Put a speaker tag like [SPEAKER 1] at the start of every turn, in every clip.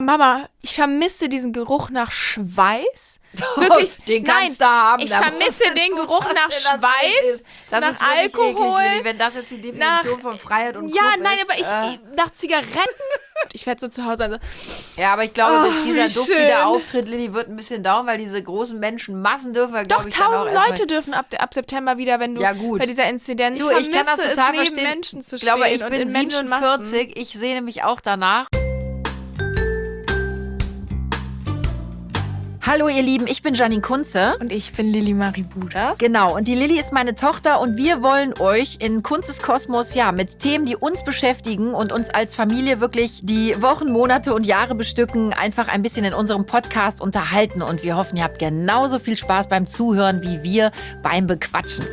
[SPEAKER 1] Mama, ich vermisse diesen Geruch nach Schweiß. Wirklich,
[SPEAKER 2] den kannst du haben.
[SPEAKER 1] Ich vermisse den Geruch nach Schweiß, nach Alkohol.
[SPEAKER 2] Eklig, wenn das jetzt die Definition von Freiheit und Club
[SPEAKER 1] nein,
[SPEAKER 2] ist.
[SPEAKER 1] aber ich nach Zigaretten. Ich werde so zu Hause also.
[SPEAKER 2] Ja, aber ich glaube, bis dieser Duft
[SPEAKER 1] schön.
[SPEAKER 2] wieder auftritt, Lilly, wird ein bisschen dauern, weil diese großen Menschenmassen dürfen wir, glaube ich, dann auch
[SPEAKER 1] 1000 Leute dürfen ab September wieder, wenn du bei dieser Inzidenz.
[SPEAKER 2] Du, ich kann das total
[SPEAKER 1] neben
[SPEAKER 2] verstehen.
[SPEAKER 1] Menschen zu
[SPEAKER 2] ich glaube,
[SPEAKER 1] stehen
[SPEAKER 2] ich
[SPEAKER 1] und
[SPEAKER 2] bin
[SPEAKER 1] in
[SPEAKER 2] 47, ich sehne mich auch danach. Hallo ihr Lieben, ich bin Janine Kunze.
[SPEAKER 1] Und ich bin Lilly Marie Buda.
[SPEAKER 2] Genau, und die Lilly ist meine Tochter und wir wollen euch in Kunzes Kosmos mit Themen, die uns beschäftigen und uns als Familie wirklich die Wochen, Monate und Jahre bestücken, einfach ein bisschen in unserem Podcast unterhalten. Und wir hoffen, ihr habt genauso viel Spaß beim Zuhören wie wir beim Bequatschen.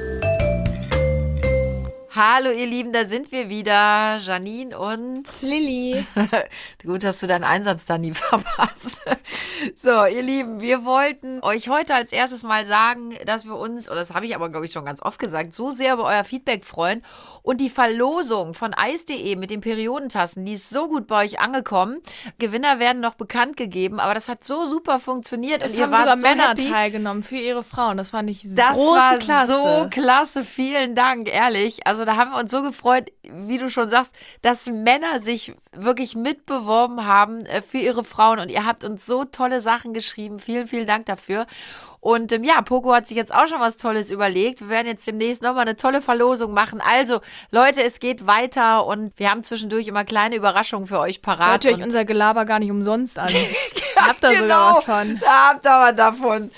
[SPEAKER 2] Hallo ihr Lieben, da sind wir wieder, Janine und
[SPEAKER 1] Lilly.
[SPEAKER 2] Gut, dass du deinen Einsatz da nie verpasst. So, ihr Lieben, wir wollten euch heute als erstes mal sagen, dass wir uns, oder das habe ich aber, glaube ich, schon ganz oft gesagt, so sehr über euer Feedback freuen. Und die Verlosung von eis.de mit den Periodentassen, die ist so gut bei euch angekommen. Gewinner werden noch bekannt gegeben, aber das hat so super funktioniert.
[SPEAKER 1] Es
[SPEAKER 2] und
[SPEAKER 1] haben
[SPEAKER 2] ihr wart
[SPEAKER 1] sogar
[SPEAKER 2] so
[SPEAKER 1] Männer
[SPEAKER 2] happy.
[SPEAKER 1] teilgenommen für ihre Frauen. Das fand ich
[SPEAKER 2] Das war
[SPEAKER 1] klasse.
[SPEAKER 2] so klasse. Vielen Dank, ehrlich. Also da haben wir uns so gefreut, wie du schon sagst, dass Männer sich wirklich mitbeworben haben für ihre Frauen. Und ihr habt uns so tolle Sachen geschrieben. Vielen, vielen Dank dafür. Und Poco hat sich jetzt auch schon was Tolles überlegt. Wir werden jetzt demnächst nochmal eine tolle Verlosung machen. Also, Leute, es geht weiter und wir haben zwischendurch immer kleine Überraschungen für euch parat.
[SPEAKER 1] Hört euch unser Gelaber gar nicht umsonst an. Habt da sogar was von.
[SPEAKER 2] Da habt ihr was davon.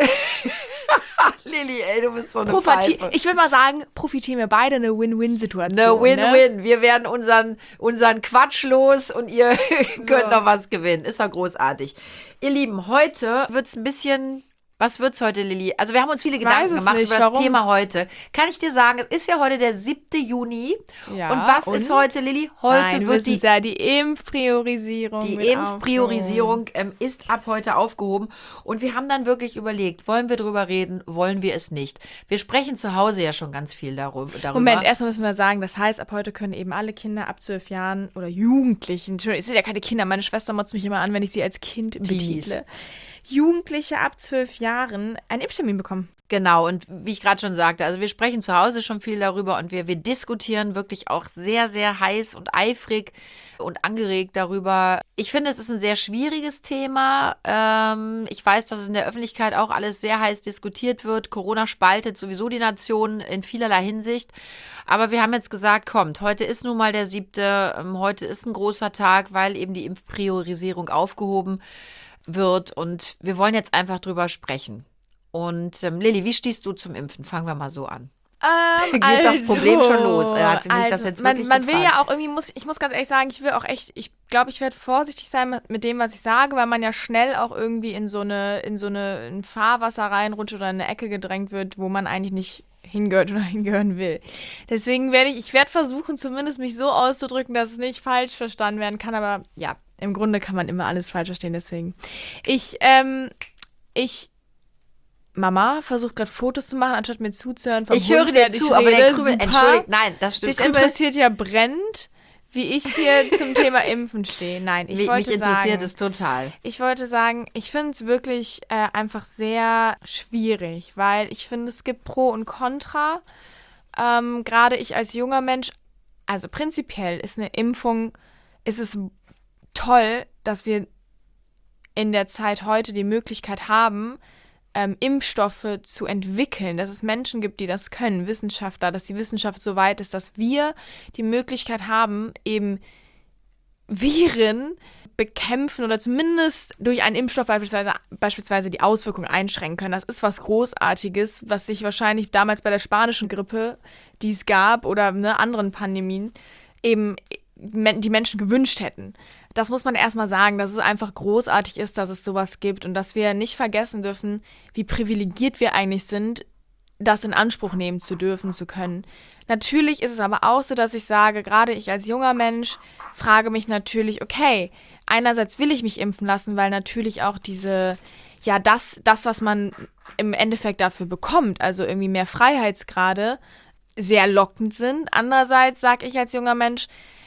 [SPEAKER 2] Lilly, ey, du bist so eine Pfeife.
[SPEAKER 1] Ich will mal sagen, profitieren wir beide eine Win-Win-Situation.
[SPEAKER 2] Eine Win-Win. Ne? Wir werden unseren Quatsch los und ihr könnt noch was gewinnen. Ist ja großartig. Ihr Lieben, heute wird es ein bisschen... Was wird's heute, Lilly? Also wir haben uns viele Gedanken gemacht über das Thema heute. Kann ich dir sagen, es ist ja heute der 7. Juni. Ja, und was ist heute, Lilly? Heute wird
[SPEAKER 1] die Impfpriorisierung.
[SPEAKER 2] Die Impfpriorisierung ist ab heute aufgehoben. Und wir haben dann wirklich überlegt, wollen wir drüber reden, wollen wir es nicht? Wir sprechen zu Hause ja schon ganz viel darüber.
[SPEAKER 1] Moment, erstmal müssen wir sagen, das heißt, ab heute können eben alle Kinder ab 12 Jahren oder Jugendlichen, Entschuldigung, es sind ja keine Kinder, meine Schwester motzt mich immer an, wenn ich sie als Kind betitle. Jugendliche ab 12 Jahren einen Impftermin bekommen.
[SPEAKER 2] Genau, und wie ich gerade schon sagte, also wir sprechen zu Hause schon viel darüber und wir diskutieren wirklich auch sehr, sehr heiß und eifrig und angeregt darüber. Ich finde, es ist ein sehr schwieriges Thema. Ich weiß, dass es in der Öffentlichkeit auch alles sehr heiß diskutiert wird. Corona spaltet sowieso die Nation in vielerlei Hinsicht. Aber wir haben jetzt gesagt, kommt, heute ist nun mal der 7., heute ist ein großer Tag, weil eben die Impfpriorisierung aufgehoben wird und wir wollen jetzt einfach drüber sprechen. Und Lilly, wie stehst du zum Impfen? Fangen wir mal so an. Geht das Problem schon los? Hat sie mich das jetzt wirklich
[SPEAKER 1] man will ja auch irgendwie, ich muss ganz ehrlich sagen, ich glaube, ich werde vorsichtig sein mit dem, was ich sage, weil man ja schnell auch irgendwie in ein Fahrwasser reinrutscht oder in eine Ecke gedrängt wird, wo man eigentlich nicht hingehört oder hingehören will. Deswegen werde ich versuchen, zumindest mich so auszudrücken, dass es nicht falsch verstanden werden kann, aber ja, im Grunde kann man immer alles falsch verstehen, deswegen. Mama versucht gerade Fotos zu machen, anstatt mir zuzuhören.
[SPEAKER 2] Ich höre dir zu, aber der Krümel, entschuldigt, nein, das stimmt.
[SPEAKER 1] Dich interessiert ja brennend, wie ich hier zum Thema Impfen stehe. Nein, mich interessiert es total. Ich wollte sagen, ich finde es wirklich einfach sehr schwierig, weil ich finde, es gibt Pro und Contra. Gerade ich als junger Mensch, also prinzipiell ist es toll, dass wir in der Zeit heute die Möglichkeit haben, Impfstoffe zu entwickeln, dass es Menschen gibt, die das können, Wissenschaftler, dass die Wissenschaft so weit ist, dass wir die Möglichkeit haben, eben Viren bekämpfen oder zumindest durch einen Impfstoff beispielsweise die Auswirkungen einschränken können. Das ist was Großartiges, was sich wahrscheinlich damals bei der spanischen Grippe, die es gab, oder anderen Pandemien, eben die Menschen gewünscht hätten. Das muss man erstmal sagen, dass es einfach großartig ist, dass es sowas gibt und dass wir nicht vergessen dürfen, wie privilegiert wir eigentlich sind, das in Anspruch nehmen zu dürfen, zu können. Natürlich ist es aber auch so, dass ich sage, gerade ich als junger Mensch frage mich natürlich, okay, einerseits will ich mich impfen lassen, weil natürlich auch das, was man im Endeffekt dafür bekommt, also irgendwie mehr Freiheitsgrade, sehr lockend sind. Andererseits sage ich als junger Mensch,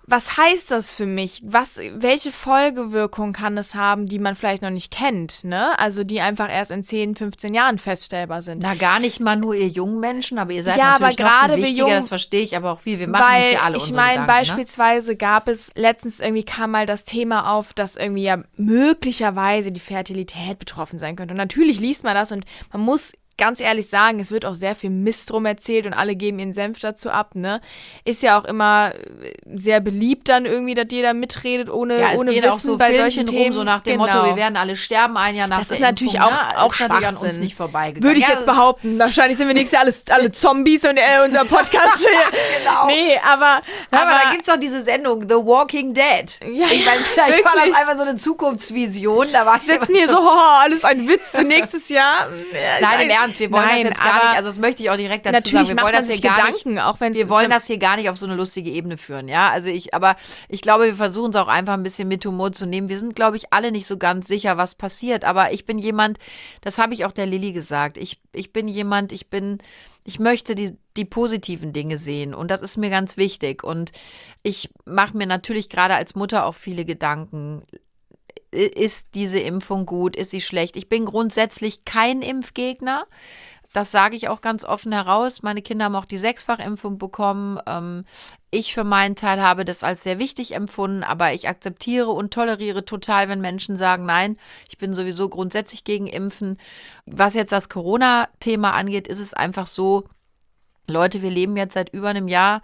[SPEAKER 1] was heißt das für mich? Welche Folgewirkung kann es haben, die man vielleicht noch nicht kennt, ne? Also die einfach erst in 10, 15 Jahren feststellbar sind.
[SPEAKER 2] Na, gar nicht mal nur ihr jungen Menschen, aber ihr seid natürlich noch viel wichtiger, das verstehe ich, aber auch viel. Wir machen uns ja alle unsere Gedanken. Ich meine,
[SPEAKER 1] beispielsweise gab es, letztens irgendwie kam mal das Thema auf, dass irgendwie ja möglicherweise die Fertilität betroffen sein könnte. Und natürlich liest man das und man muss ganz ehrlich sagen, es wird auch sehr viel Mist drum erzählt und alle geben ihren Senf dazu ab, ne? Ist ja auch immer sehr beliebt dann irgendwie, dass jeder mitredet, ohne Wissen
[SPEAKER 2] auch so
[SPEAKER 1] bei solchen Themen.
[SPEAKER 2] Rum, so nach dem Motto, wir werden alle sterben ein Jahr nach
[SPEAKER 1] das
[SPEAKER 2] der
[SPEAKER 1] ist natürlich
[SPEAKER 2] Impfung,
[SPEAKER 1] auch
[SPEAKER 2] Schwachsinn.
[SPEAKER 1] an uns
[SPEAKER 2] nicht vorbeigegangen.
[SPEAKER 1] Würde ich jetzt behaupten. Wahrscheinlich sind wir nächstes Jahr alle Zombies und unser Podcast.
[SPEAKER 2] Genau.
[SPEAKER 1] Nee, aber
[SPEAKER 2] da gibt es doch diese Sendung, The Walking Dead.
[SPEAKER 1] Ja,
[SPEAKER 2] ich meine, vielleicht war das einfach so eine Zukunftsvision. Da war ich
[SPEAKER 1] sitzen hier so, alles ein Witz für nächstes Jahr.
[SPEAKER 2] Nein, im Ernst, wir wollen das jetzt gar nicht, also das möchte ich auch direkt dazu sagen. Wir wollen das hier gar
[SPEAKER 1] Gedanken,
[SPEAKER 2] nicht, wir wollen das hier gar nicht auf so eine lustige Ebene führen, ja. Also aber ich glaube, wir versuchen es auch einfach ein bisschen mit Humor zu nehmen. Wir sind, glaube ich, alle nicht so ganz sicher, was passiert. Aber ich bin jemand, das habe ich auch der Lilly gesagt, ich bin jemand, ich möchte die positiven Dinge sehen und das ist mir ganz wichtig. Und ich mache mir natürlich gerade als Mutter auch viele Gedanken. Ist diese Impfung gut? Ist sie schlecht? Ich bin grundsätzlich kein Impfgegner. Das sage ich auch ganz offen heraus. Meine Kinder haben auch die 6-fach-Impfung bekommen. Ich für meinen Teil habe das als sehr wichtig empfunden, aber ich akzeptiere und toleriere total, wenn Menschen sagen, nein, ich bin sowieso grundsätzlich gegen Impfen. Was jetzt das Corona-Thema angeht, ist es einfach so, Leute, wir leben jetzt seit über einem Jahr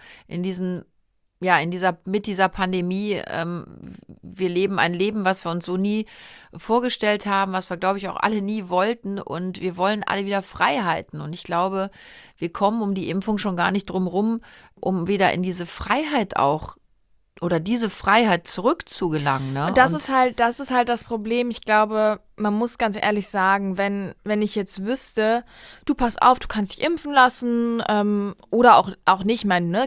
[SPEAKER 2] mit dieser Pandemie, wir leben ein Leben, was wir uns so nie vorgestellt haben, was wir, glaube ich, auch alle nie wollten und wir wollen alle wieder Freiheiten und ich glaube, wir kommen um die Impfung schon gar nicht drum rum, um wieder in diese Freiheit auch oder diese Freiheit zurückzugelangen. Ne?
[SPEAKER 1] Und das ist halt das Problem. Ich glaube, man muss ganz ehrlich sagen, wenn ich jetzt wüsste, du pass auf, du kannst dich impfen lassen oder auch nicht,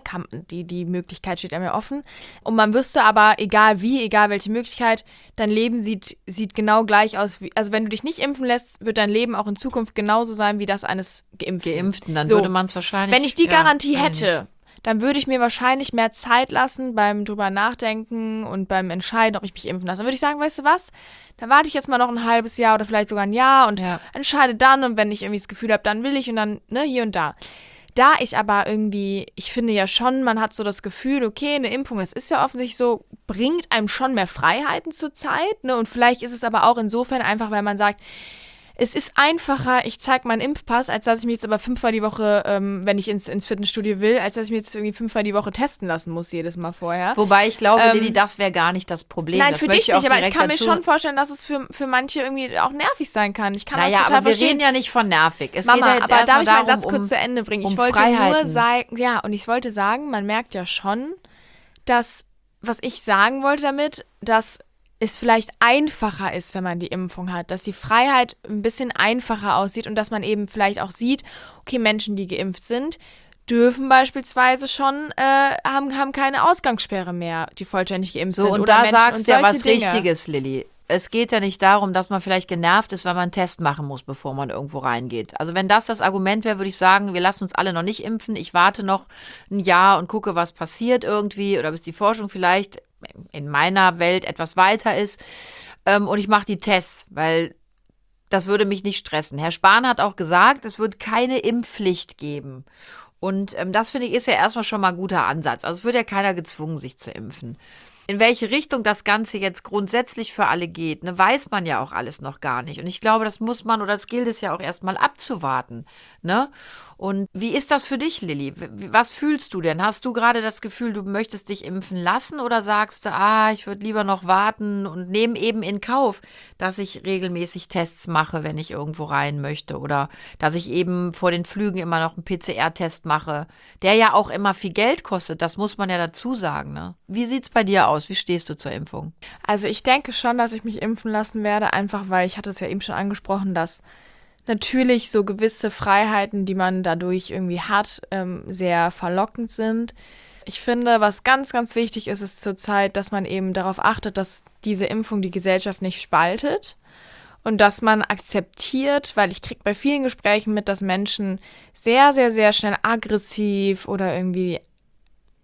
[SPEAKER 1] die Möglichkeit steht einem ja offen. Und man wüsste aber, egal welche Möglichkeit, dein Leben sieht genau gleich aus. Also wenn du dich nicht impfen lässt, wird dein Leben auch in Zukunft genauso sein wie das eines Geimpften.
[SPEAKER 2] Dann würde man es wahrscheinlich.
[SPEAKER 1] Wenn ich die Garantie hätte, dann würde ich mir wahrscheinlich mehr Zeit lassen beim drüber nachdenken und beim Entscheiden, ob ich mich impfen lasse. Dann würde ich sagen, weißt du was, dann warte ich jetzt mal noch ein halbes Jahr oder vielleicht sogar ein Jahr und entscheide dann und wenn ich irgendwie das Gefühl habe, dann will ich und dann hier und da. Da ich aber irgendwie, ich finde ja schon, man hat so das Gefühl, okay, eine Impfung, das ist ja offensichtlich so, bringt einem schon mehr Freiheiten zur Zeit, ne? Und vielleicht ist es aber auch insofern einfach, weil man sagt, es ist einfacher, ich zeige meinen Impfpass, als dass ich mich jetzt aber 5-mal die Woche, wenn ich ins Fitnessstudio will, als dass ich mich jetzt irgendwie 5-mal die Woche testen lassen muss, jedes Mal vorher.
[SPEAKER 2] Wobei ich glaube, Lilly, das wäre gar nicht das Problem.
[SPEAKER 1] Nein,
[SPEAKER 2] das
[SPEAKER 1] für dich nicht, aber ich kann mir schon vorstellen, dass es für manche irgendwie auch nervig sein kann. Ich kann das total
[SPEAKER 2] aber
[SPEAKER 1] verstehen.
[SPEAKER 2] Wir reden ja nicht von nervig. Es
[SPEAKER 1] Mama,
[SPEAKER 2] geht ja jetzt
[SPEAKER 1] aber darf ich meinen
[SPEAKER 2] darum,
[SPEAKER 1] Satz kurz zu Ende bringen? Ich wollte nur sagen, und ich wollte sagen, man merkt ja schon, dass, was ich sagen wollte damit, dass es vielleicht einfacher ist, wenn man die Impfung hat, dass die Freiheit ein bisschen einfacher aussieht und dass man eben vielleicht auch sieht, okay, Menschen, die geimpft sind, dürfen beispielsweise schon, haben keine Ausgangssperre mehr, die vollständig geimpft sind.
[SPEAKER 2] Und
[SPEAKER 1] oder
[SPEAKER 2] da
[SPEAKER 1] Menschen
[SPEAKER 2] sagst du ja was
[SPEAKER 1] Dinge.
[SPEAKER 2] Richtiges, Lilly. Es geht ja nicht darum, dass man vielleicht genervt ist, weil man einen Test machen muss, bevor man irgendwo reingeht. Also wenn das Argument wäre, würde ich sagen, wir lassen uns alle noch nicht impfen. Ich warte noch ein Jahr und gucke, was passiert irgendwie oder bis die Forschung vielleicht in meiner Welt etwas weiter ist. Und ich mache die Tests, weil das würde mich nicht stressen. Herr Spahn hat auch gesagt, es wird keine Impfpflicht geben. Und das, finde ich, ist ja erstmal schon mal ein guter Ansatz. Also es wird ja keiner gezwungen, sich zu impfen. In welche Richtung das Ganze jetzt grundsätzlich für alle geht, ne, weiß man ja auch alles noch gar nicht. Und ich glaube, das muss man oder das gilt es ja auch erstmal abzuwarten. Ne? Und wie ist das für dich, Lilly? Was fühlst du denn? Hast du gerade das Gefühl, du möchtest dich impfen lassen oder sagst du, ich würde lieber noch warten und nehme eben in Kauf, dass ich regelmäßig Tests mache, wenn ich irgendwo rein möchte oder dass ich eben vor den Flügen immer noch einen PCR-Test mache, der ja auch immer viel Geld kostet, das muss man ja dazu sagen. Ne? Wie sieht es bei dir aus? Wie stehst du zur Impfung?
[SPEAKER 1] Also ich denke schon, dass ich mich impfen lassen werde, einfach weil, ich hatte es ja eben schon angesprochen, dass natürlich so gewisse Freiheiten, die man dadurch irgendwie hat, sehr verlockend sind. Ich finde, was ganz, ganz wichtig ist, ist zurzeit, dass man eben darauf achtet, dass diese Impfung die Gesellschaft nicht spaltet und dass man akzeptiert, weil ich kriege bei vielen Gesprächen mit, dass Menschen sehr, sehr, sehr schnell aggressiv oder irgendwie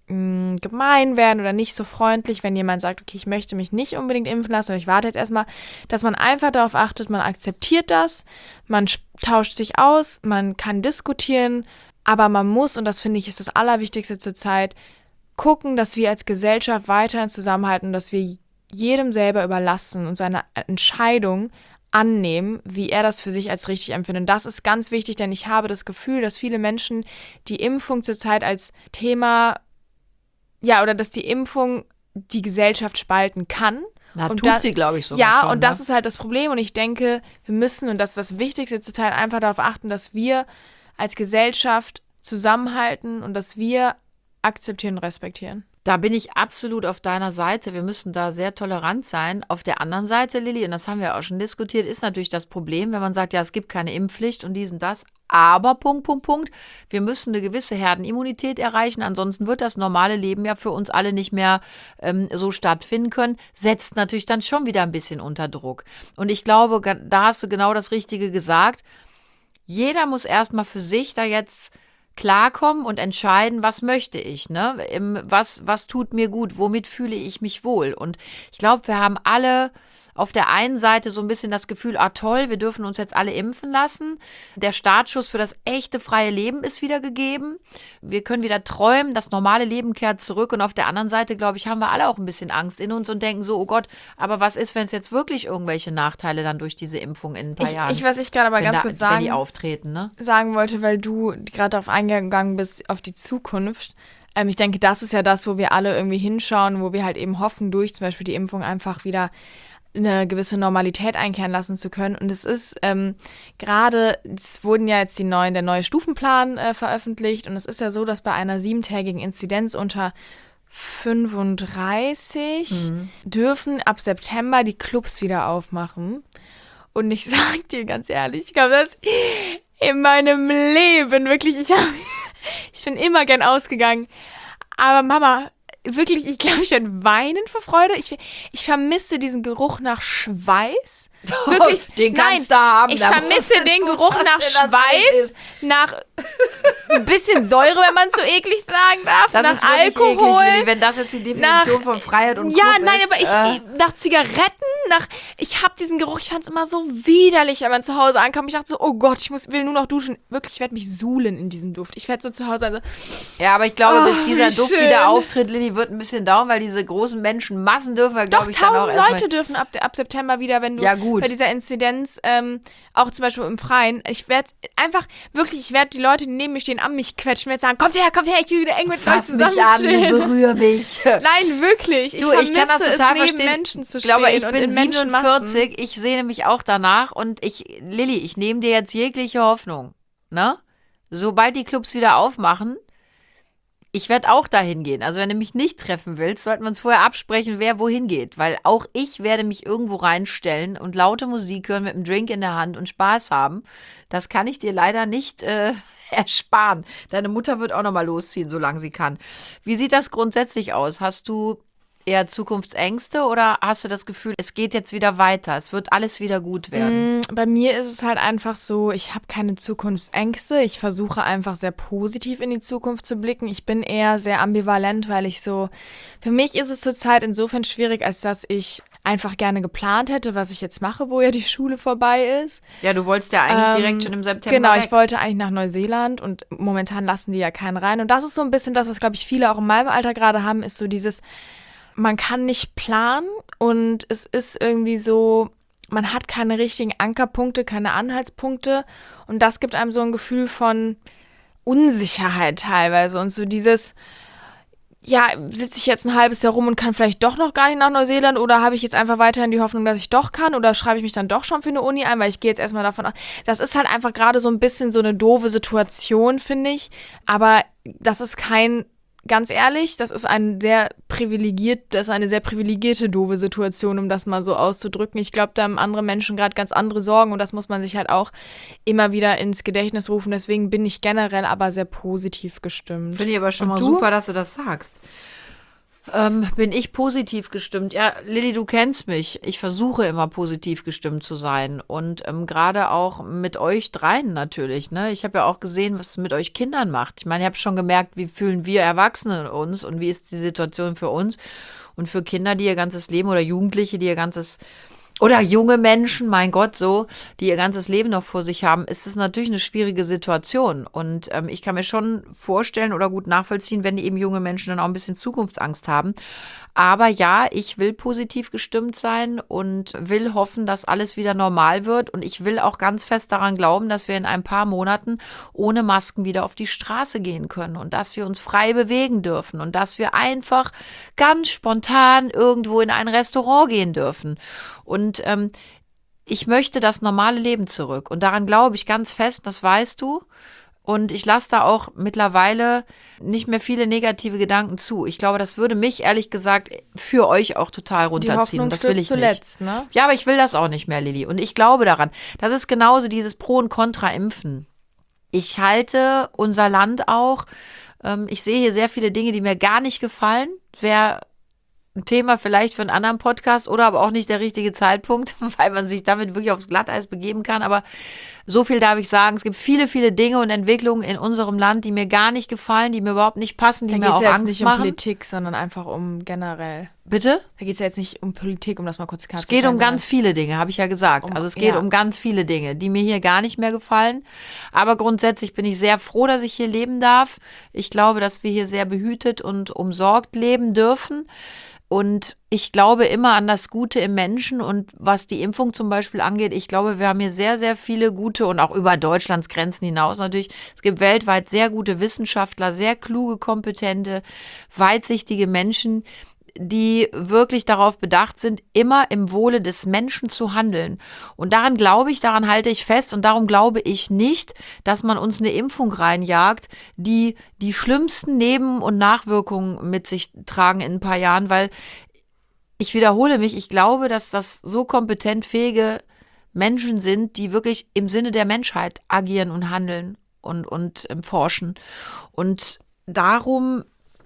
[SPEAKER 1] gemein werden oder nicht so freundlich, wenn jemand sagt, okay, ich möchte mich nicht unbedingt impfen lassen oder ich warte jetzt erstmal, dass man einfach darauf achtet, man akzeptiert das, man tauscht sich aus, man kann diskutieren, aber man muss, und das finde ich ist das Allerwichtigste zurzeit, gucken, dass wir als Gesellschaft weiterhin zusammenhalten, dass wir jedem selber überlassen und seine Entscheidung annehmen, wie er das für sich als richtig empfindet. Das ist ganz wichtig, denn ich habe das Gefühl, dass viele Menschen die Impfung zurzeit als Thema, oder dass die Impfung die Gesellschaft spalten kann.
[SPEAKER 2] Na, und tut sie, glaube ich, sogar schon.
[SPEAKER 1] Und das ist halt das Problem. Und ich denke, wir müssen, und das ist das Wichtigste zurzeit, einfach darauf achten, dass wir als Gesellschaft zusammenhalten und dass wir akzeptieren und respektieren.
[SPEAKER 2] Da bin ich absolut auf deiner Seite. Wir müssen da sehr tolerant sein. Auf der anderen Seite, Lilly, und das haben wir auch schon diskutiert, ist natürlich das Problem, wenn man sagt, ja, es gibt keine Impfpflicht und dies und das. Aber, wir müssen eine gewisse Herdenimmunität erreichen. Ansonsten wird das normale Leben ja für uns alle nicht mehr so stattfinden können. Setzt natürlich dann schon wieder ein bisschen unter Druck. Und ich glaube, da hast du genau das Richtige gesagt. Jeder muss erstmal für sich da jetzt klarkommen und entscheiden, was möchte ich, ne? Was tut mir gut, womit fühle ich mich wohl? Und ich glaube, wir haben alle auf der einen Seite so ein bisschen das Gefühl, toll, wir dürfen uns jetzt alle impfen lassen. Der Startschuss für das echte freie Leben ist wieder gegeben. Wir können wieder träumen, das normale Leben kehrt zurück. Und auf der anderen Seite, glaube ich, haben wir alle auch ein bisschen Angst in uns und denken so, oh Gott, aber was ist, wenn es jetzt wirklich irgendwelche Nachteile dann durch diese Impfung in ein paar Jahren,
[SPEAKER 1] was ich gerade aber ganz kurz
[SPEAKER 2] wenn die auftreten, ne?
[SPEAKER 1] sagen wollte, weil du gerade darauf eingegangen bist, auf die Zukunft. Ich denke, das ist ja das, wo wir alle irgendwie hinschauen, wo wir halt eben hoffen, durch zum Beispiel die Impfung einfach wieder eine gewisse Normalität einkehren lassen zu können. Und es ist es wurden ja jetzt der neue Stufenplan veröffentlicht. Und es ist ja so, dass bei einer 7-tägigen Inzidenz unter 35 dürfen ab September die Clubs wieder aufmachen. Und ich sag dir ganz ehrlich, ich glaube, das in meinem Leben wirklich, ich bin immer gern ausgegangen. Aber Mama, wirklich, ich glaube, ich werde weinen vor Freude. Ich vermisse diesen Geruch nach Schweiß. Wirklich,
[SPEAKER 2] den kannst du haben.
[SPEAKER 1] Ich vermisse den Geruch nach Schweiß, nach ein bisschen Säure, wenn man es so eklig sagen darf,
[SPEAKER 2] das
[SPEAKER 1] nach
[SPEAKER 2] ist
[SPEAKER 1] Alkohol.
[SPEAKER 2] Eklig, wenn das jetzt die Definition von Freiheit und Club ist.
[SPEAKER 1] Aber nach Zigaretten, ich habe diesen Geruch, ich fand es immer so widerlich, wenn man zu Hause ankam. Ich dachte so, oh Gott, will nur noch duschen. Wirklich, ich werde mich suhlen in diesem Duft. Ich werde so zu Hause,
[SPEAKER 2] ja, aber ich glaube, bis dieser Duft wieder auftritt, Lilly, wird ein bisschen dauern, weil diese großen Menschenmassen dürfen wir, glaube ich, dann auch
[SPEAKER 1] 1000 Leute dürfen ab September wieder, wenn du bei dieser Inzidenz, auch zum Beispiel im Freien, ich werde die Leute, die neben mir stehen, an mich quetschen, werde sagen, kommt her, ich will wieder eng mit euch zusammenstehen.
[SPEAKER 2] Mich an, berühr mich.
[SPEAKER 1] Nein, wirklich. Ich kann das total verstehen.
[SPEAKER 2] Menschen zu stehen. Ich bin 47, ich sehne mich auch danach und Lilly, ich nehme dir jetzt jegliche Hoffnung, ne? Sobald die Clubs wieder aufmachen, ich werde auch dahin gehen. Also wenn du mich nicht treffen willst, sollten wir uns vorher absprechen, wer wohin geht. Weil auch ich werde mich irgendwo reinstellen und laute Musik hören mit einem Drink in der Hand und Spaß haben. Das kann ich dir leider nicht ersparen. Deine Mutter wird auch noch mal losziehen, solange sie kann. Wie sieht das grundsätzlich aus? Hast du eher Zukunftsängste oder hast du das Gefühl, es geht jetzt wieder weiter, es wird alles wieder gut werden?
[SPEAKER 1] Bei mir ist es halt einfach so, ich habe keine Zukunftsängste. Ich versuche einfach sehr positiv in die Zukunft zu blicken. Ich bin eher sehr ambivalent, weil für mich ist es zurzeit insofern schwierig, als dass ich einfach gerne geplant hätte, was ich jetzt mache, wo ja die Schule vorbei ist.
[SPEAKER 2] Ja, du wolltest ja eigentlich direkt schon im September
[SPEAKER 1] Genau, ich wollte eigentlich nach Neuseeland und momentan lassen die ja keinen rein. Und das ist so ein bisschen das, was, glaube ich, viele auch in meinem Alter gerade haben, ist so dieses, man kann nicht planen und es ist irgendwie so, man hat keine richtigen Ankerpunkte, keine Anhaltspunkte und das gibt einem so ein Gefühl von Unsicherheit teilweise und so dieses, ja, sitze ich jetzt ein halbes Jahr rum und kann vielleicht doch noch gar nicht nach Neuseeland oder habe ich jetzt einfach weiterhin die Hoffnung, dass ich doch kann oder schreibe ich mich dann doch schon für eine Uni ein, weil ich gehe jetzt erstmal davon aus, das ist halt einfach gerade so ein bisschen so eine doofe Situation, finde ich, aber das ist ganz ehrlich, das ist eine sehr privilegierte, doofe Situation, um das mal so auszudrücken. Ich glaube, da haben andere Menschen gerade ganz andere Sorgen und das muss man sich halt auch immer wieder ins Gedächtnis rufen. Deswegen bin ich generell aber sehr positiv gestimmt.
[SPEAKER 2] Finde ich aber schon mal super, dass du das sagst. Bin ich positiv gestimmt? Ja, Lilly, du kennst mich. Ich versuche immer positiv gestimmt zu sein und gerade auch mit euch dreien natürlich. Ne? Ich habe ja auch gesehen, was es mit euch Kindern macht. Ich meine, ich habe schon gemerkt, wie fühlen wir Erwachsene uns und wie ist die Situation für uns und für Kinder, die ihr ganzes Leben oder Jugendliche, die ihr ganzes oder junge Menschen, mein Gott, so, die ihr ganzes Leben noch vor sich haben, ist es natürlich eine schwierige Situation. Und ich kann mir schon vorstellen oder gut nachvollziehen, wenn eben junge Menschen dann auch ein bisschen Zukunftsangst haben. Aber ja, ich will positiv gestimmt sein und will hoffen, dass alles wieder normal wird. Und ich will auch ganz fest daran glauben, dass wir in ein paar Monaten ohne Masken wieder auf die Straße gehen können und dass wir uns frei bewegen dürfen und dass wir einfach ganz spontan irgendwo in ein Restaurant gehen dürfen. Und ich möchte das normale Leben zurück. Und daran glaube ich ganz fest, das weißt du. Und ich lasse da auch mittlerweile nicht mehr viele negative Gedanken zu. Ich glaube, das würde mich, ehrlich gesagt, für euch auch total runterziehen. Und das will ich
[SPEAKER 1] zuletzt,
[SPEAKER 2] nicht.
[SPEAKER 1] Ne?
[SPEAKER 2] Ja, aber ich will das auch nicht mehr, Lilly. Und ich glaube daran. Das ist genauso dieses Pro- und Contra-Impfen. Ich halte unser Land auch. Ich sehe hier sehr viele Dinge, die mir gar nicht gefallen. Wäre ein Thema vielleicht für einen anderen Podcast oder aber auch nicht der richtige Zeitpunkt, weil man sich damit wirklich aufs Glatteis begeben kann. Aber so viel darf ich sagen, es gibt viele, viele Dinge und Entwicklungen in unserem Land, die mir gar nicht gefallen, die mir überhaupt nicht passen, die mir auch Angst machen. Da geht es
[SPEAKER 1] jetzt nicht um Politik, sondern einfach um generell.
[SPEAKER 2] Bitte?
[SPEAKER 1] Da geht es ja jetzt nicht um Politik, um das mal kurz klar
[SPEAKER 2] zu stellen. Es geht um ganz viele Dinge, habe ich ja gesagt. Also es geht um ganz viele Dinge, die mir hier gar nicht mehr gefallen. Aber grundsätzlich bin ich sehr froh, dass ich hier leben darf. Ich glaube, dass wir hier sehr behütet und umsorgt leben dürfen. Und ich glaube immer an das Gute im Menschen und was die Impfung zum Beispiel angeht, ich glaube, wir haben hier sehr, sehr viele gute und auch über Deutschlands Grenzen hinaus natürlich. Es gibt weltweit sehr gute Wissenschaftler, sehr kluge, kompetente, weitsichtige Menschen, die wirklich darauf bedacht sind, immer im Wohle des Menschen zu handeln. Und daran glaube ich, daran halte ich fest und darum glaube ich nicht, dass man uns eine Impfung reinjagt, die die schlimmsten Neben- und Nachwirkungen mit sich tragen in ein paar Jahren, weil ich wiederhole mich, ich glaube, dass das so kompetent fähige Menschen sind, die wirklich im Sinne der Menschheit agieren und handeln und forschen. Und darum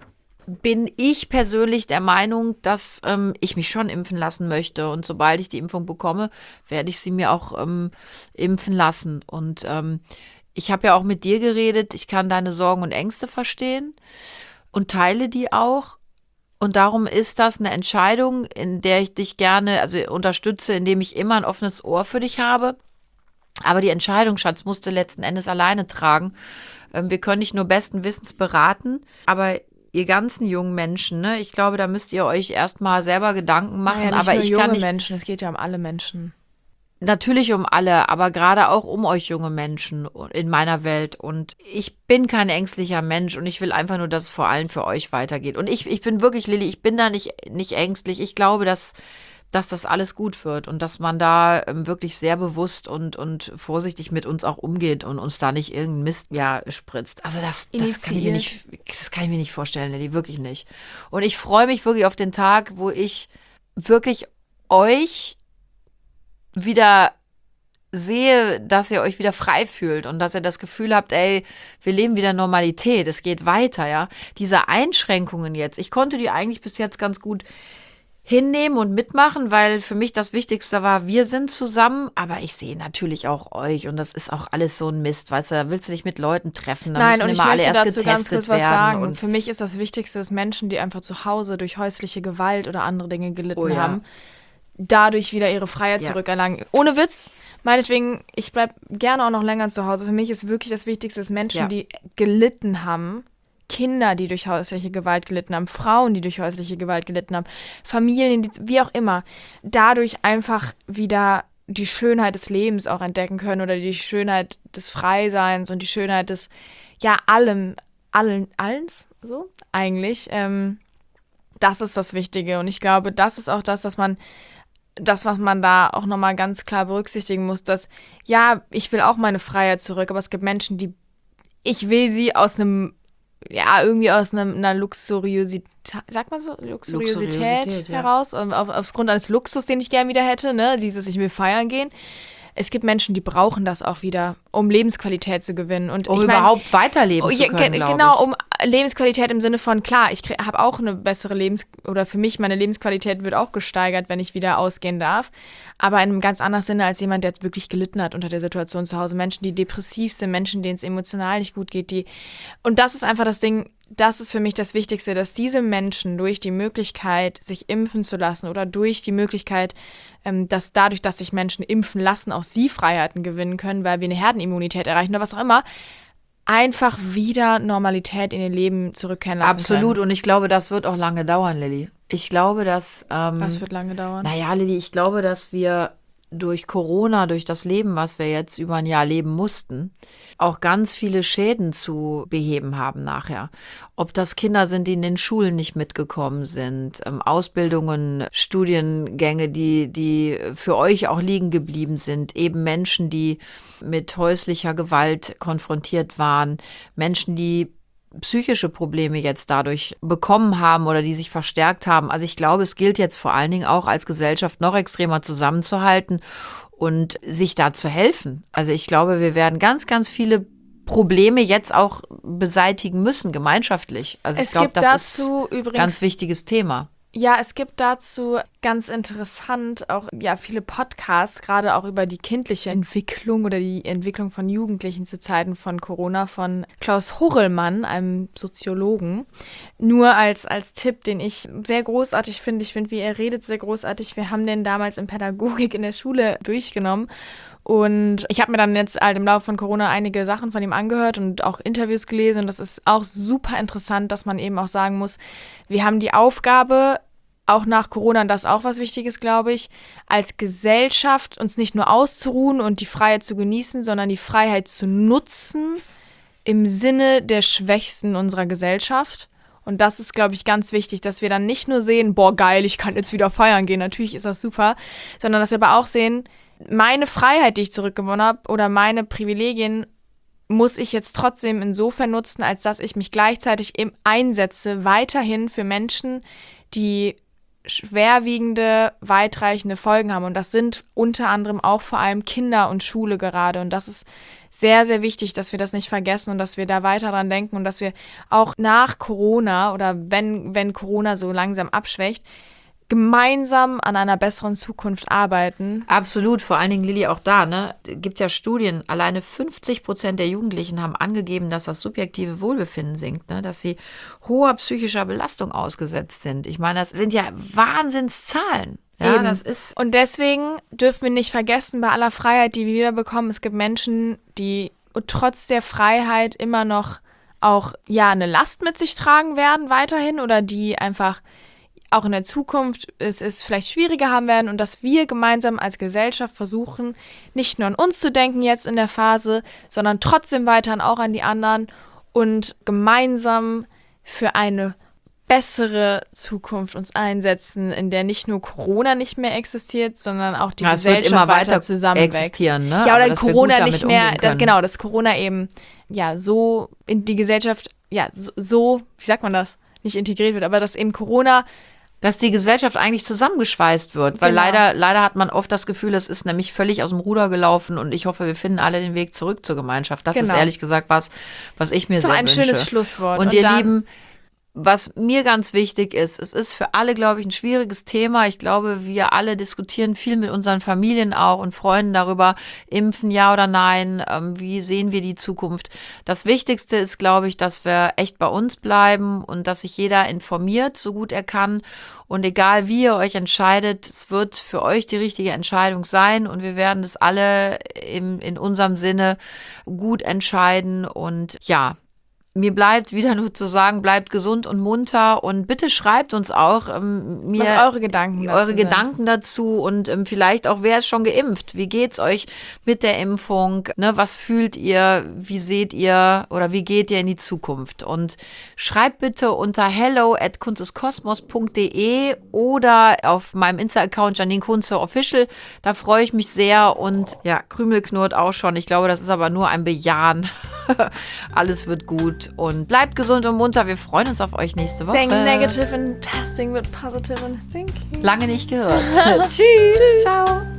[SPEAKER 2] bin ich persönlich der Meinung, dass ich mich schon impfen lassen möchte. Und sobald ich die Impfung bekomme, werde ich sie mir auch impfen lassen. Und ich habe ja auch mit dir geredet. Ich kann deine Sorgen und Ängste verstehen und teile die auch. Und darum ist das eine Entscheidung, in der ich dich gerne unterstütze, indem ich immer ein offenes Ohr für dich habe. Aber die Entscheidung, Schatz, musst du letzten Endes alleine tragen. Wir können dich nur besten Wissens beraten, aber ihr ganzen jungen Menschen, ne? Ich glaube, da müsst ihr euch erstmal selber Gedanken machen.
[SPEAKER 1] Naja,
[SPEAKER 2] aber
[SPEAKER 1] nicht
[SPEAKER 2] ich
[SPEAKER 1] nur
[SPEAKER 2] kann
[SPEAKER 1] junge
[SPEAKER 2] nicht.
[SPEAKER 1] Menschen, es geht ja um alle Menschen.
[SPEAKER 2] Natürlich um alle, aber gerade auch um euch junge Menschen in meiner Welt. Und ich bin kein ängstlicher Mensch und ich will einfach nur, dass es vor allem für euch weitergeht. Und ich bin wirklich, Lilly, ich bin da nicht ängstlich. Ich glaube, dass das alles gut wird und dass man da wirklich sehr bewusst und vorsichtig mit uns auch umgeht und uns da nicht irgendeinen Mist spritzt. Also das kann ich mir nicht vorstellen, Lilly, wirklich nicht. Und ich freue mich wirklich auf den Tag, wo ich wirklich euch wieder sehe, dass ihr euch wieder frei fühlt und dass ihr das Gefühl habt, ey, wir leben wieder Normalität, es geht weiter, ja. Diese Einschränkungen jetzt, ich konnte die eigentlich bis jetzt ganz gut hinnehmen und mitmachen, weil für mich das Wichtigste war, wir sind zusammen, aber ich sehe natürlich auch euch und das ist auch alles so ein Mist, weißt du, da willst du dich mit Leuten treffen, da müssen immer alle erst getestet
[SPEAKER 1] ganz kurz was sagen.
[SPEAKER 2] Und
[SPEAKER 1] für mich ist das Wichtigste, dass Menschen, die einfach zu Hause durch häusliche Gewalt oder andere Dinge gelitten haben, dadurch wieder ihre Freiheit zurückerlangen. Ohne Witz, meinetwegen, ich bleibe gerne auch noch länger zu Hause. Für mich ist wirklich das Wichtigste, dass Menschen, die gelitten haben, Kinder, die durch häusliche Gewalt gelitten haben, Frauen, die durch häusliche Gewalt gelitten haben, Familien, wie auch immer, dadurch einfach wieder die Schönheit des Lebens auch entdecken können oder die Schönheit des Freiseins und die Schönheit des, allens, so eigentlich. Das ist das Wichtige und ich glaube, das ist auch was man da auch nochmal ganz klar berücksichtigen muss, dass, ich will auch meine Freiheit zurück, aber es gibt Menschen, ich will sie aus einer Luxuriosität, sagt man so, Luxuriosität heraus, aufgrund eines Luxus, den ich gerne wieder hätte, ne, ich will feiern gehen. Es gibt Menschen, die brauchen das auch wieder, um Lebensqualität zu gewinnen. Und
[SPEAKER 2] überhaupt weiterleben zu können, glaube ich.
[SPEAKER 1] Genau, Lebensqualität im Sinne von, klar, ich habe auch eine bessere oder für mich meine Lebensqualität wird auch gesteigert, wenn ich wieder ausgehen darf. Aber in einem ganz anderen Sinne als jemand, der jetzt wirklich gelitten hat unter der Situation zu Hause. Menschen, die depressiv sind, Menschen, denen es emotional nicht gut geht. Und das ist einfach das Ding, das ist für mich das Wichtigste, dass diese Menschen durch die Möglichkeit, sich impfen zu lassen oder durch die Möglichkeit, dass dadurch, dass sich Menschen impfen lassen, auch sie Freiheiten gewinnen können, weil wir eine Herdenimmunität erreichen oder was auch immer, einfach wieder Normalität in ihr Leben zurückkehren lassen
[SPEAKER 2] Absolut.
[SPEAKER 1] können.
[SPEAKER 2] Und ich glaube, das wird auch lange dauern, Lilly. Ich glaube, dass...
[SPEAKER 1] was wird lange dauern?
[SPEAKER 2] Naja, Lilly, ich glaube, dass wir durch Corona, durch das Leben, was wir jetzt über ein Jahr leben mussten, auch ganz viele Schäden zu beheben haben nachher. Ob das Kinder sind, die in den Schulen nicht mitgekommen sind, Ausbildungen, Studiengänge, die für euch auch liegen geblieben sind, eben Menschen, die mit häuslicher Gewalt konfrontiert waren, Menschen, die psychische Probleme jetzt dadurch bekommen haben oder die sich verstärkt haben. Also ich glaube, es gilt jetzt vor allen Dingen auch als Gesellschaft noch extremer zusammenzuhalten und sich da zu helfen. Also ich glaube, wir werden ganz, ganz viele Probleme jetzt auch beseitigen müssen, gemeinschaftlich. Also ich glaube, das ist ein ganz wichtiges Thema.
[SPEAKER 1] Ja, es gibt dazu ganz interessant auch viele Podcasts, gerade auch über die kindliche Entwicklung oder die Entwicklung von Jugendlichen zu Zeiten von Corona von Klaus Horrellmann, einem Soziologen. Nur als Tipp, den ich sehr großartig finde. Ich finde, wie er redet, sehr großartig. Wir haben den damals in Pädagogik in der Schule durchgenommen. Und ich habe mir dann jetzt halt im Laufe von Corona einige Sachen von ihm angehört und auch Interviews gelesen. Und das ist auch super interessant, dass man eben auch sagen muss, wir haben die Aufgabe, auch nach Corona, und das ist auch was Wichtiges, glaube ich, als Gesellschaft uns nicht nur auszuruhen und die Freiheit zu genießen, sondern die Freiheit zu nutzen im Sinne der Schwächsten unserer Gesellschaft. Und das ist, glaube ich, ganz wichtig, dass wir dann nicht nur sehen, boah, geil, ich kann jetzt wieder feiern gehen, natürlich ist das super, sondern dass wir aber auch sehen, meine Freiheit, die ich zurückgewonnen habe, oder meine Privilegien muss ich jetzt trotzdem insofern nutzen, als dass ich mich gleichzeitig einsetze, weiterhin für Menschen, die schwerwiegende, weitreichende Folgen haben. Und das sind unter anderem auch vor allem Kinder und Schule gerade. Und das ist sehr, sehr wichtig, dass wir das nicht vergessen und dass wir da weiter dran denken und dass wir auch nach Corona oder wenn Corona so langsam abschwächt, gemeinsam an einer besseren Zukunft arbeiten.
[SPEAKER 2] Absolut, vor allen Dingen, Lilly, auch da, ne? Gibt ja Studien, alleine 50% der Jugendlichen haben angegeben, dass das subjektive Wohlbefinden sinkt, ne? Dass sie hoher psychischer Belastung ausgesetzt sind. Ich meine, das sind ja Wahnsinnszahlen. Ja, das ist.
[SPEAKER 1] Und deswegen dürfen wir nicht vergessen, bei aller Freiheit, die wir wiederbekommen, es gibt Menschen, die trotz der Freiheit immer noch auch eine Last mit sich tragen werden weiterhin oder die einfach auch in der Zukunft es vielleicht schwieriger haben werden und dass wir gemeinsam als Gesellschaft versuchen, nicht nur an uns zu denken jetzt in der Phase, sondern trotzdem weiterhin auch an die anderen und gemeinsam für eine bessere Zukunft uns einsetzen, in der nicht nur Corona nicht mehr existiert, sondern auch die Gesellschaft
[SPEAKER 2] immer weiter
[SPEAKER 1] zusammenwächst.
[SPEAKER 2] Existieren, ne?
[SPEAKER 1] Ja, oder Corona nicht mehr, dass Corona eben so in die Gesellschaft, so, wie sagt man das, nicht integriert wird, aber dass eben Corona
[SPEAKER 2] dass die Gesellschaft eigentlich zusammengeschweißt wird, weil leider hat man oft das Gefühl, es ist nämlich völlig aus dem Ruder gelaufen und ich hoffe, wir finden alle den Weg zurück zur Gemeinschaft. Das ist ehrlich gesagt was ich mir sehr wünsche. Das ist ein schönes
[SPEAKER 1] Schlusswort.
[SPEAKER 2] Und ihr Lieben, was mir ganz wichtig ist, es ist für alle, glaube ich, ein schwieriges Thema. Ich glaube, wir alle diskutieren viel mit unseren Familien auch und Freunden darüber, impfen, ja oder nein, wie sehen wir die Zukunft. Das Wichtigste ist, glaube ich, dass wir echt bei uns bleiben und dass sich jeder informiert, so gut er kann. Und egal, wie ihr euch entscheidet, es wird für euch die richtige Entscheidung sein und wir werden das alle in unserem Sinne gut entscheiden. Und ja, mir bleibt wieder nur zu sagen, bleibt gesund und munter und bitte schreibt uns auch
[SPEAKER 1] was eure Gedanken
[SPEAKER 2] dazu und vielleicht auch, wer ist schon geimpft? Wie geht's euch mit der Impfung? Ne, was fühlt ihr? Wie seht ihr oder wie geht ihr in die Zukunft? Und schreibt bitte unter hello@kunsteskosmos.de oder auf meinem Insta-Account Janine Kunze Official. Da freue ich mich sehr und ja, Krümel knurrt auch schon. Ich glaube, das ist aber nur ein Bejahen. Alles wird gut und bleibt gesund und munter. Wir freuen uns auf euch nächste Woche.
[SPEAKER 1] Saying negative and testing with positive and thinking.
[SPEAKER 2] Lange nicht gehört. Tschüss. Ciao.